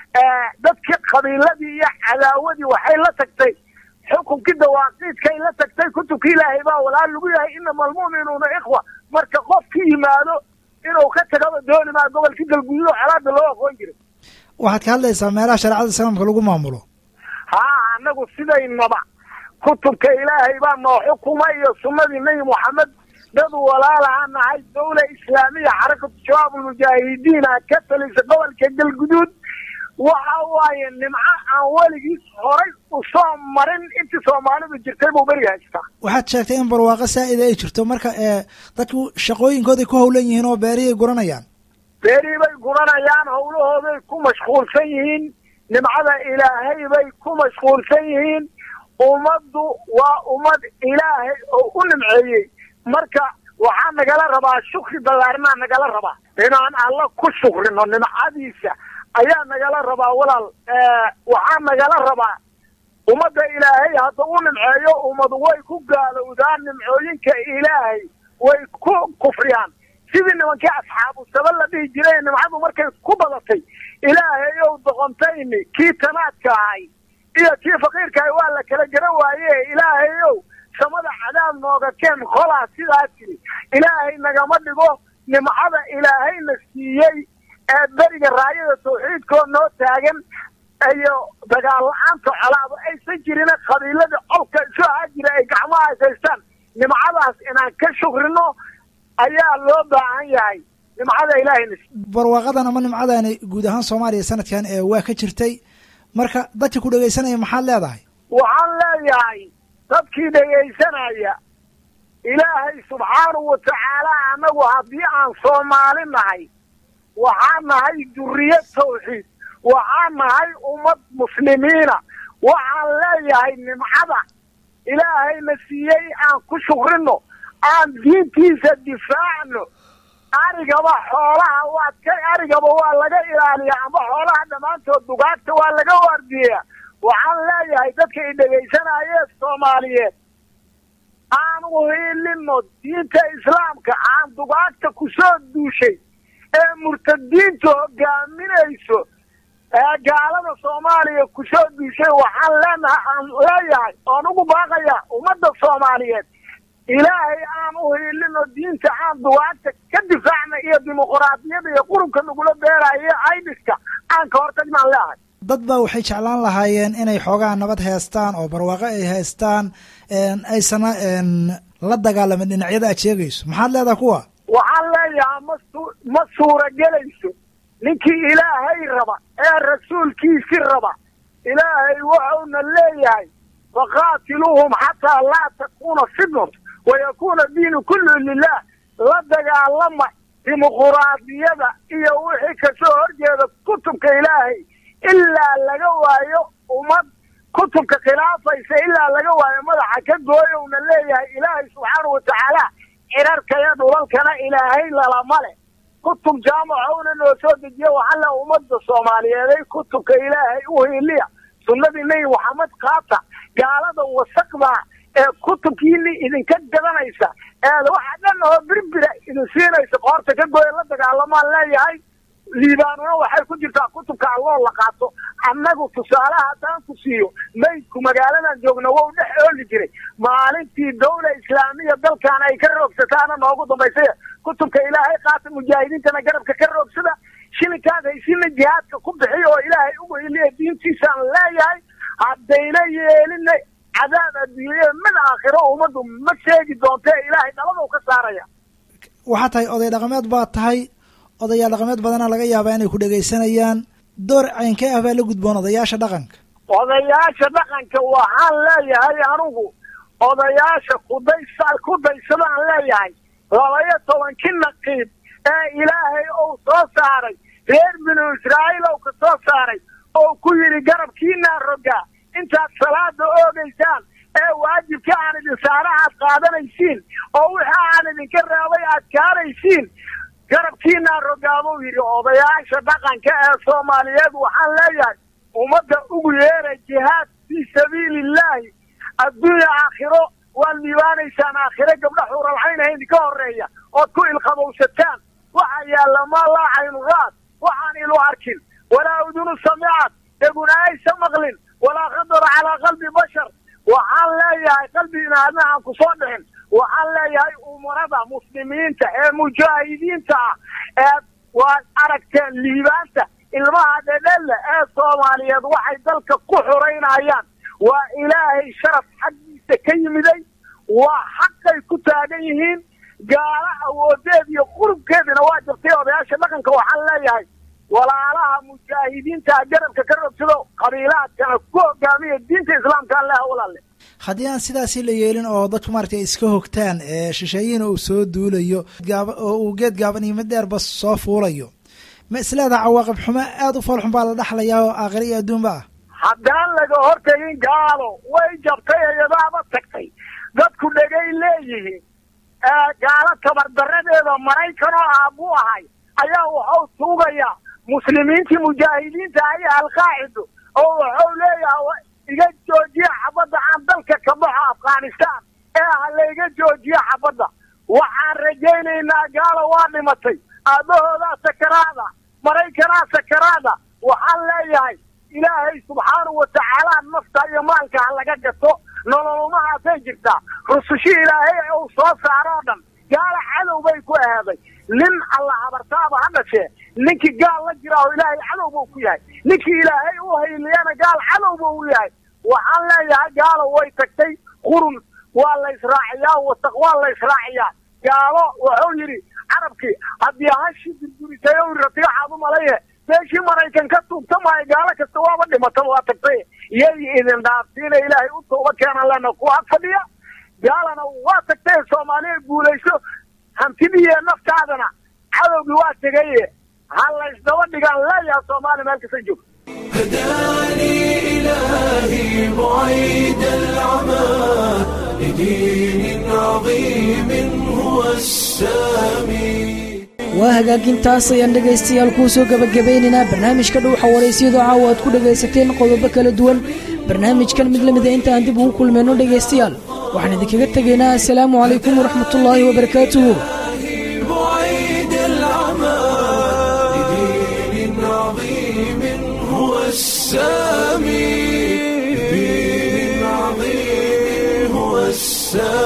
dadkii qabiiladii iyo cadaawadii waxay la tagtay xukunkii dawaaqiidkay la tagtay kutubkii ilaahay baa walaal lagu yahay inama almu'minuuna ikhwa marka qofki yimaado inuu ka tagaba dooni maa gobolkii galguduud oo colaada loo aqoon jiray waxaad ka hadlaysaa meelaha shareecada islaamka lagu maamulo haa annagu sidaynaba kutubka ilaahay baa noo xukuma iyo sunnadii nebi moxamed dad walaalaha nahay dawla islaamiya xarakatu shabaab ulmujaahidiina ka talisa gobolka galguduud waxa waaye nimco aan weligiis horay u soo marin intii soomaalidu jirtay buu beriga haystaa waxaad sheegtay in barwaaqo saa'ida ay jirto marka dadku shaqooyinkooday ku howlan yihiin oo beerihii guranayaan beerihii bay guranayaan howlahooday ku mashquulsan yihiin nimcada ilaahay bay ku mashquulsan yihiin ummaddu waa ummad ilaahay oo u nimceeyey marka waxaa nagala rabaa shukri ballaarnaa nagala rabaa inaan alla ku shukrino nimcadiisa ayaa nagala rabaa walaal waxaa nagala rabaa ummadda ilaahay hadda u nimceeyo ummadu way ku gaalowdaan nimcooyinka ilaahay way ku kufriyaan sidii nimankii asxaabu saba la dhihi jiray nimcadu markay ku badatay ilaahay ow doqontayni kii tanaadka ahay iyo kii faqiirka ahay waa la kala garan waaye ilaahay ow samada cadaab nooga keen kolaa sidaa tiri ilaahay nagama dhigo nimcada ilaahayna siiyey ee beriga raayada tawxiidkoo noo taagan iyo dagaal la-aanta colaaba aysan jirin qabiilada colka soo hajira ay gacmaha haystaan nimcadaas inaan ka shukrino ayaa loo baahan yahay nimcada ilaahayna barwaaqadan ama nimcadani guud ahaan soomaaliya sanadkan ee waa ka jirtay marka dadka ku dhegaysanaya maxaad leedahay waxaan leeyahay dadkii dhegaysanaya ilaahay subxaanahu watacaala annagu haddii aan soomaali nahay waxaan nahay duriyad tawxiid waxaan nahay ummad muslimiina waxaan leeyahay nimcada ilaahayna siiyey aan ku shukrino aan diintiisa difaacno arigaba xoolaha waa ka arigaba waa laga ilaaliyaa ama xoolaha dhammaantood dugaagta waa laga waardiyaa waxaan leeyahay dadka i dhegaysanayee soomaaliyeed aan uhiilino diinta islaamka aan dugaagta ku soo duushay ee murtadiinta hogaaminayso ee gaalada soomaaliya ku soo duushay waxaan leenahay aan leeyahay oon ugu baaqaya ummadda soomaaliyeed ilaahay aan u hiilino diinta aan duwaagta ka difaacna iyo dimuqraadiyada iyo qurubka nagula beerayo aidiska aan ka hortagnaan leeyahay dad baa waxay jeclaan lahaayeen inay xoogaa nabad haystaan oo barwaaqo ay haystaan aysana la dagaalamin dhinacyada aad sheegayso maxaad leedaha kuwa waxaan leeyahay ma ma suuragelayso ninkii ilaahay raba ee rasuulkiisii raba ilaahay wuxuuna leeyahay faqaatiluuhum xataa laa takuuna fitnat wayakuuna diinu kullu lilah la dagaalama dimuquraadiyada iyo wixii kasoo horjeeda kutubka ilaahay ilaa laga waayo ummad kutubka khilaafaysa ilaa laga waayo madaxa ka gooyowna leeyahay ilaahay subxaanahu watacaala cirarkaya dhulalkana ilaahay lalama leh kutub jaamacowna noo soo dejiya waxaa le ummadda soomaaliyeeday kutubka ilaahay u hiiliya sunnadii nebi maxamed qaata gaalada wasaqda ee kutubkiini idinka gadanaysa ee waxa dhan oo birbira idin siinaysa qoorta ka gooya la dagaalamaan leeyahay liibaanuna waxay ku jirtaa kutubka alloo la qaato annagu tusaalaha haddaan ku siiyo maydku magaaladan joogna wou dhex ooli jiray maalintii dawla islaamiya dalkan ay ka roogsataana noogu dambaysay kutubka ilaahay qaata mujaahidiintana garabka ka roogsada shilinkaas haysina jihaadka ku bixiy oo ilaahay ugu hiliya diintiisaan leeyahay haddayna yeelina cadaab adduunyada mid aakhiro ummaddu ma sheegi doontee ilaahay dhabaduu ka saaraya waxaa tahay oday dhaqameed baa tahay odayaal dhaqameed badana laga yaabaa inay ku dhegaysanayaan door caynkee ah baa la gudboon odayaasha dhaqanka odayaasha dhaqanka waxaan leeyahay anugu odayaasha kudaysa ku daysadaan leeyahay labaiyo tobankii naqiib ee ilaahay ou soo saaray reer binu israa'iil ou ka soo saaray oo ku yidhi garabkiinaa rogaa intaad salaada oogaysaan ee waajibka aan idin saara aad qaadanaysiin oo wixii aan idinka reebay aad kaaraysiin garabkiinaa rogaabuu yidhi odayaasha dhaqanka ee soomaaliyeed waxaan leeyahay ummadda ugu yeeray jihaad fii sabiilillaahi adduunya aakhiro waad liibaanaysaan aakhire gabdha xuuralcaynah idinka horreeya ood ku ilqabowsataan waxaa yaalla maa laa caynu raad waxaan ilu arkin walaa udunu samicad dheguna aysa maqlin walaa khadara calaa qalbi bashar waxaan leeyahay qalbi inaadna aan ku soo dhicin waxaan leeyahay umarada muslimiinta ee mujaahidiinta ah ee waad aragteen liibaanta ilmaha dhedhelle ee soomaaliyeed waxay dalka ku xoraynayaan waa ilaahay sharaf xaggiisa ka yimiday waa xaqay ku taagan yihiin gaalo awoodeed iyo qurubkeedina waa jirtay odayaasha dhaqanka waxaan leeyahay walaalaha mujaahidiinta garabka ka rogsado qabiilaadkana ku hogaamiya diinta islaamka alleha walaale haddii aan sidaasi la yeelin oo dadku maaragtay iska hogtaan ee shisheeyihiina uu soo duulayo gaaba oo uu geed gaaban iyo mid dheerba soo fuulayo ma isleedaha cawaaqib xumo aada u foolxun baa la dhaxlayaa oo aakhira iyo adduunba ah haddaan laga hortagin gaalo way jabtay iyadaaba tagtay dadku dhegay leeyihiin gaalo tabardaradeeda maraykan oo aabuu ahay ayaa waxau tuugayaa muslimiintii mujaahidiinta iyo alqaacido oo waxau leeyahay iga joojiya xabadda aan dalka ka baxo afghanistan ee ha layga joojiyo xabadda waxaan rajaynaynaa gaalo waa dhimatay aabahoodaa sakaraada maraykanaa sakaraada waxaan leeyahay ilaahay subxaanahu watacaala nafta iyo maalka ha laga gato nololumahaasay jirtaa rusushii ilaahay uu soo saaro o dhan gaalo cadow bay ku ahaaday nin alla habartaaba ha dhashee ninkii gaal la jira oo ilaahay cadow buu ku yahay ninkii ilaahay u hayliyana gaal cadow buu u yahay waxaan leeyahay gaalo way tagtay qurun waa la israaciyaa wasaq waa la israaciyaa gaalo wuxuu yidhi carabkii haddii hashi durdurisay o rati waxaad u malaye meeshii maraykan ka tuugta maayo gaalo kasta waaba dhimataba waa tagtay iyay idin dhaafsiina ilaahay u tooba keenan lena ku ag fadhiya gaalana waa tagtay soomaaliya guulayso hantidiiyo naftaadana cadowgii waa tegaye ha laysdaba dhigaan leeyaha soomaaliya meel kasta joogto هداني إلهي بعيد العمى لدين عظيم هو السامي waa hagaajintaas ayaan dhegaystayaal kuu soo gabagabaynaynaa barnaamijka dhuuxa waraysiyadu caawa aad ku dhagaysateen qodobo kala duwan barnaamijkan mid lamida intaan dib ugu kulmayno dhegaystayaal waxaan idinkaga tegaynaa assalaamu calaykum waraxmatullaahi wabarakaatuhu بعيد العمى السامي